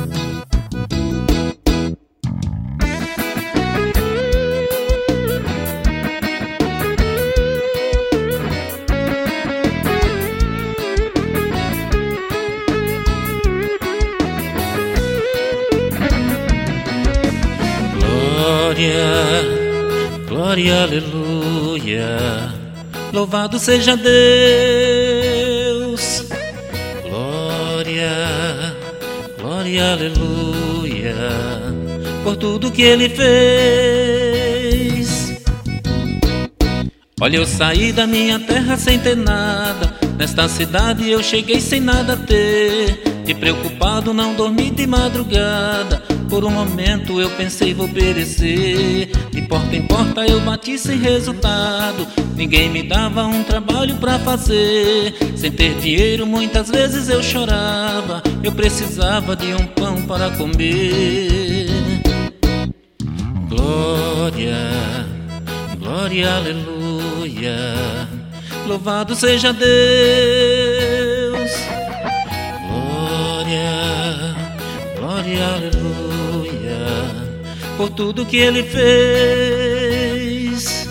Glória, aleluia, louvado seja Deus. Glória, glória, aleluia, por tudo que Ele fez. Olha, eu saí da minha terra sem ter nada, nesta cidade eu cheguei sem nada ter. E preocupado não dormi de madrugada, por um momento eu pensei vou perecer. De porta em porta eu bati sem resultado, ninguém me dava um trabalho pra fazer. Sem ter dinheiro muitas vezes eu chorava, eu precisava de um pão para comer. Glória, glória, aleluia, louvado seja Deus. Glória, aleluia, por tudo que Ele fez.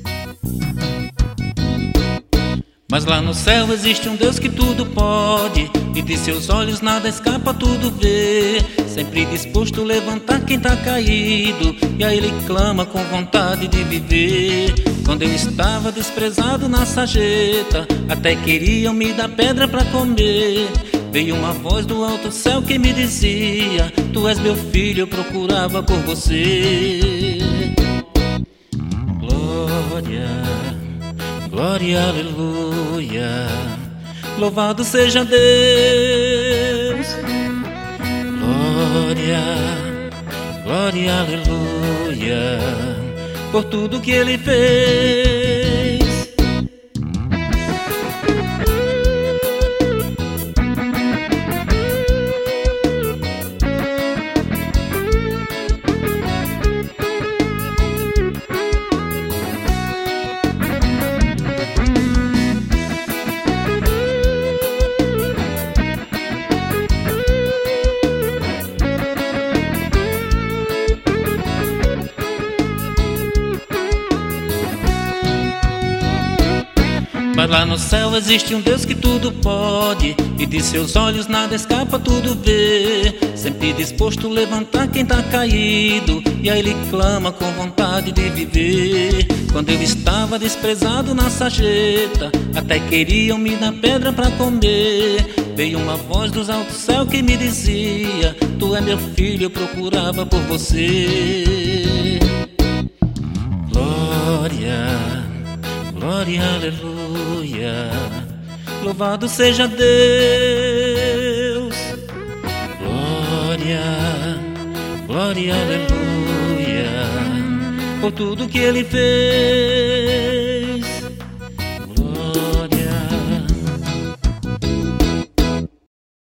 Mas lá no céu existe um Deus que tudo pode, e de seus olhos nada escapa, tudo vê. Sempre disposto a levantar quem tá caído, e a Ele clama com vontade de viver. Quando eu estava desprezado na sarjeta, até queriam me dar pedra pra comer. Veio uma voz do alto céu que me dizia: tu és meu filho, eu procurava por você. Glória, glória, aleluia, louvado seja Deus. Glória, glória, aleluia, por tudo que Ele fez. Mas lá no céu existe um Deus que tudo pode, e de seus olhos nada escapa, tudo vê. Sempre disposto a levantar quem tá caído, e a Ele clama com vontade de viver. Quando eu estava desprezado na sarjeta, até queriam me dar pedra pra comer. Veio uma voz dos altos céus que me dizia: tu é meu filho, eu procurava por você. Glória, glória, aleluia, louvado seja Deus. Glória, glória, aleluia, por tudo que Ele fez.